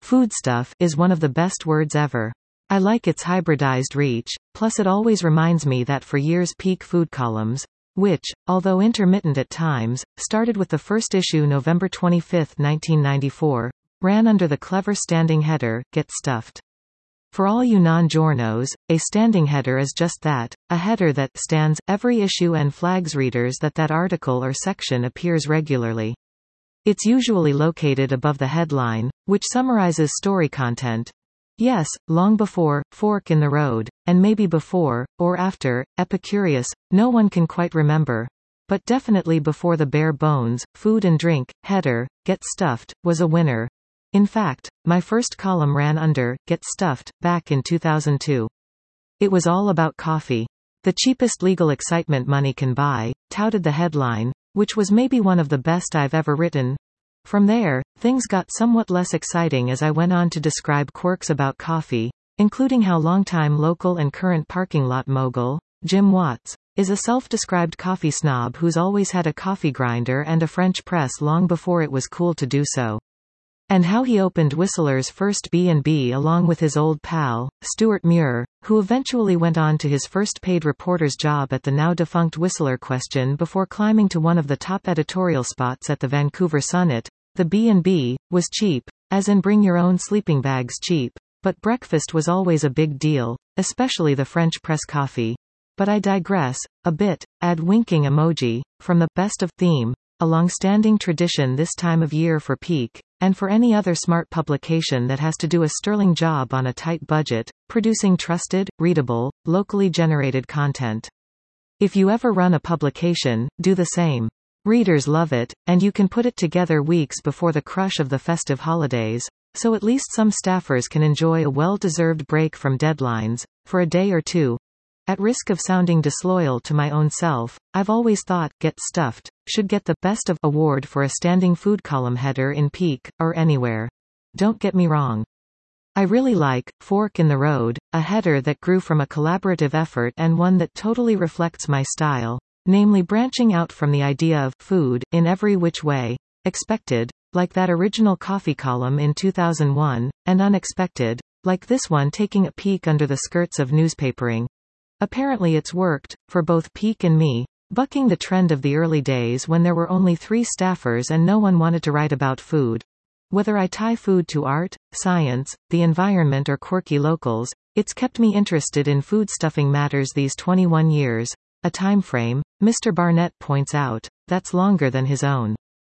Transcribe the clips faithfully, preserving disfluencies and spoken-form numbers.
Foodstuff is one of the best words ever. I like its hybridized reach, plus it always reminds me that for years peak food columns, which, although intermittent at times, started with the first issue November twenty-fifth nineteen ninety-four, ran under the clever standing header, Get Stuffed. For all you non-journos, a standing header is just that, a header that stands every issue and flags readers that that article or section appears regularly. It's usually located above the headline, which summarizes story content. Yes, long before, Fork in the Road, and maybe before, or after, Epicurious, no one can quite remember. But definitely before the bare bones, food and drink, header, Get Stuffed, was a winner. In fact, my first column ran under, Get Stuffed, back in two thousand two. It was all about coffee. The cheapest legal excitement money can buy, touted the headline, which was maybe one of the best I've ever written. From there, things got somewhat less exciting as I went on to describe quirks about coffee, including how longtime local and current parking lot mogul, Jim Watts, is a self-described coffee snob who's always had a coffee grinder and a French press long before it was cool to do so. And how he opened Whistler's first B and B along with his old pal, Stuart Muir, who eventually went on to his first paid reporter's job at the now-defunct Whistler Question before climbing to one of the top editorial spots at the Vancouver Sun. It, the B and B, was cheap, as in bring your own sleeping bags cheap, but breakfast was always a big deal, especially the French press coffee. But I digress, a bit, add winking emoji, from the best of theme, a long-standing tradition this time of year for Peak, and for any other smart publication that has to do a sterling job on a tight budget, producing trusted, readable, locally generated content. If you ever run a publication, do the same. Readers love it, and you can put it together weeks before the crush of the festive holidays, so at least some staffers can enjoy a well-deserved break from deadlines, for a day or two. At risk of sounding disloyal to my own self, I've always thought, Get Stuffed, should get the Best of award for a standing food column header in Peak, or anywhere. Don't get me wrong. I really like Fork in the Road, a header that grew from a collaborative effort and one that totally reflects my style, namely branching out from the idea of food, in every which way, expected, like that original coffee column in two thousand one, and unexpected, like this one taking a peek under the skirts of newspapering. Apparently it's worked, for both Peak and me, bucking the trend of the early days when there were only three staffers and no one wanted to write about food. Whether I tie food to art, science, the environment or quirky locals, it's kept me interested in foodstuffing matters these twenty-one years, a time frame, Mister Barnett points out, that's longer than his own.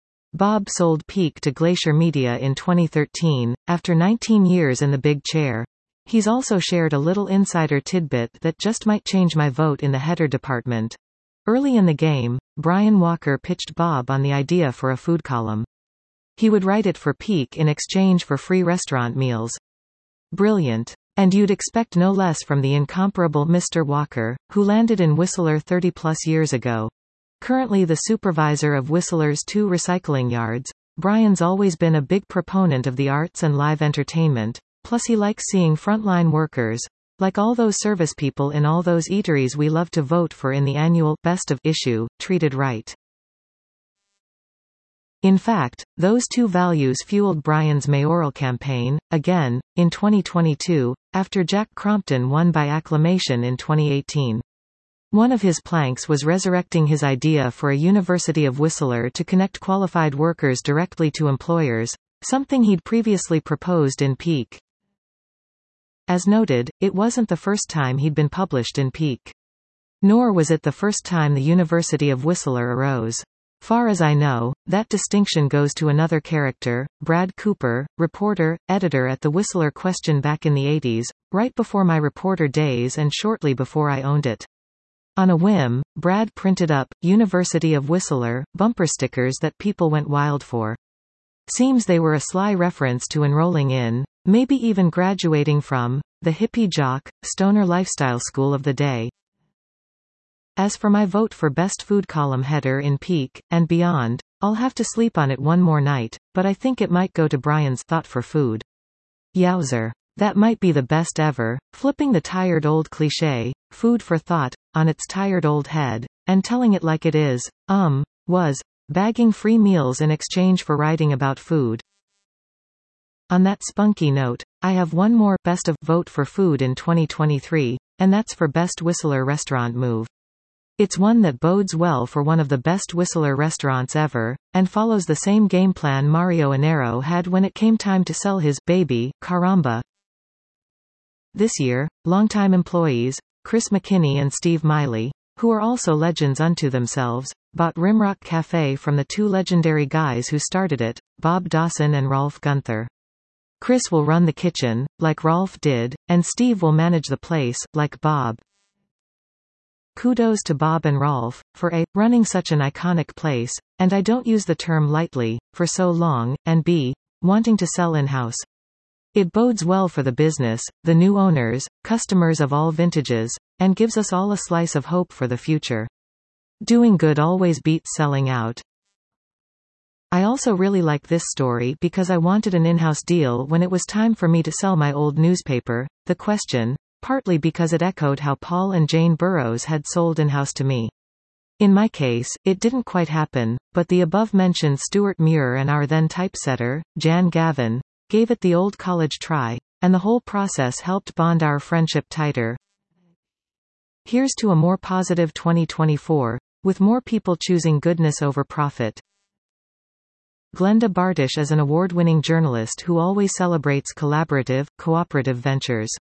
Bob sold Peak to Glacier Media in twenty thirteen, after nineteen years in the big chair. He's also shared a little insider tidbit that just might change my vote in the header department. Early in the game, Brian Walker pitched Bob on the idea for a food column. He would write it for Peak in exchange for free restaurant meals. Brilliant. And you'd expect no less from the incomparable Mister Walker, who landed in Whistler thirty plus years ago. Currently the supervisor of Whistler's two recycling yards, Brian's always been a big proponent of the arts and live entertainment. Plus he likes seeing frontline workers, like all those service people in all those eateries we love to vote for in the annual Best of issue, treated right. In fact, those two values fueled Brian's mayoral campaign, again, in twenty twenty-two, after Jack Crompton won by acclamation in twenty eighteen. One of his planks was resurrecting his idea for a University of Whistler to connect qualified workers directly to employers, something he'd previously proposed in Peak. As noted, it wasn't the first time he'd been published in Peak. Nor was it the first time the University of Whistler arose. Far as I know, that distinction goes to another character, Brad Cooper, reporter, editor at the Whistler Question back in the eighties, right before my reporter days and shortly before I owned it. On a whim, Brad printed up, University of Whistler, bumper stickers that people went wild for. Seems they were a sly reference to enrolling in, maybe even graduating from, the hippie jock, stoner lifestyle school of the day. As for my vote for Best Food column header in Peak, and beyond, I'll have to sleep on it one more night, but I think it might go to Brian's Thought for Food. Yowzer. That might be the best ever, flipping the tired old cliché, food for thought, on its tired old head, and telling it like it is, um, was, bagging free meals in exchange for writing about food. On that spunky note, I have one more best of vote for food in twenty twenty-three, and that's for Best Whistler Restaurant Move. It's one that bodes well for one of the best Whistler restaurants ever, and follows the same game plan Mario Inero had when it came time to sell his baby, Caramba. This year, longtime employees, Chris McKinney and Steve Miley, who are also legends unto themselves, bought Rimrock Cafe from the two legendary guys who started it, Bob Dawson and Rolf Gunther. Chris will run the kitchen, like Rolf did, and Steve will manage the place, like Bob. Kudos to Bob and Rolf, for A, running such an iconic place, and I don't use the term lightly, for so long, and B, wanting to sell in-house. It bodes well for the business, the new owners, customers of all vintages, and gives us all a slice of hope for the future. Doing good always beats selling out. I also really like this story because I wanted an in-house deal when it was time for me to sell my old newspaper, The Question, partly because it echoed how Paul and Jane Burrows had sold in-house to me. In my case, it didn't quite happen, but the above-mentioned Stuart Muir and our then typesetter, Jan Gavin, gave it the old college try, and the whole process helped bond our friendship tighter. Here's to a more positive twenty twenty-four, with more people choosing goodness over profit. Glenda Bartish is an award-winning journalist who always celebrates collaborative, cooperative ventures.